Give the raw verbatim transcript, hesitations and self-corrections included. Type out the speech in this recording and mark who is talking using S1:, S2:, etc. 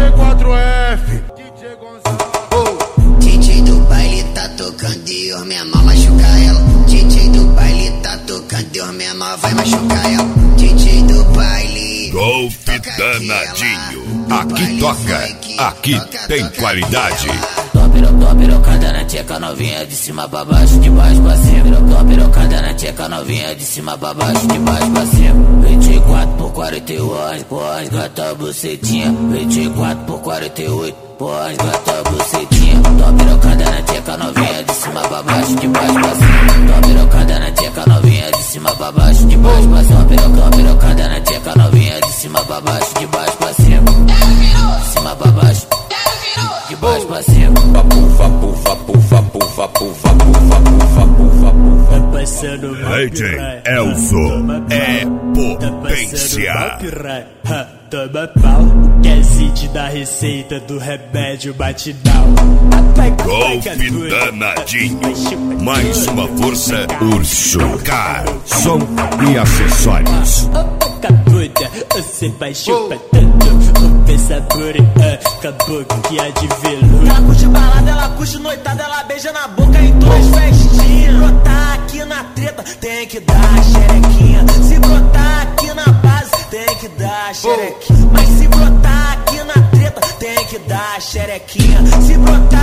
S1: quatro F. D J Gonçalo.
S2: D J do baile tá tocando, Deus minha mão machuca ela. D J do baile tá tocando, Deus minha mão vai machucar ela. D J do baile.
S3: Golpe danadinho. Aqui toca, aqui tem qualidade.
S4: Tô pirocada na tcheca novinha, de cima pra baixo, de baixo pra cima. Tô pirocada na tcheca novinha, de cima pra baixo, de baixo pra cima. vinte e quatro por quarenta e oito, pós gata bucetinha. vinte e quatro por quarenta e oito, pós gata bucetinha. Tô pirocada na tcheca novinha, de cima pra baixo, de baixo pra cima. Tô pirocada na tcheca novinha, de cima pra baixo, de baixo pra cima. Tô pirocada na tcheca novinha, de cima pra baixo, de baixo pra cima. De cima pra baixo, de baixo pra cima.
S5: Pufa, pufa, pufa, pufa, pufa, pufa, pufa, pufa, pufa.
S6: Tá passando mal,
S3: D J Elzo é potência.
S6: Toma pau, quer sentir da receita do remédio batidão.
S3: Golpe danadinho. Mais uma força Urso Car, som e acessórios.
S6: Boca doida, você vai chupar tanto. Pensa por com a boquinha de veludo.
S7: Ela curte balada, ela curte noitada, ela beija na boca em todas as festinhas. Brotar aqui na treta, tem que dar xerequinha. Se brotar aqui na base, tem que dar xerequinha. Mas se brotar aqui na treta, tem que dar xerequinha. Se brotar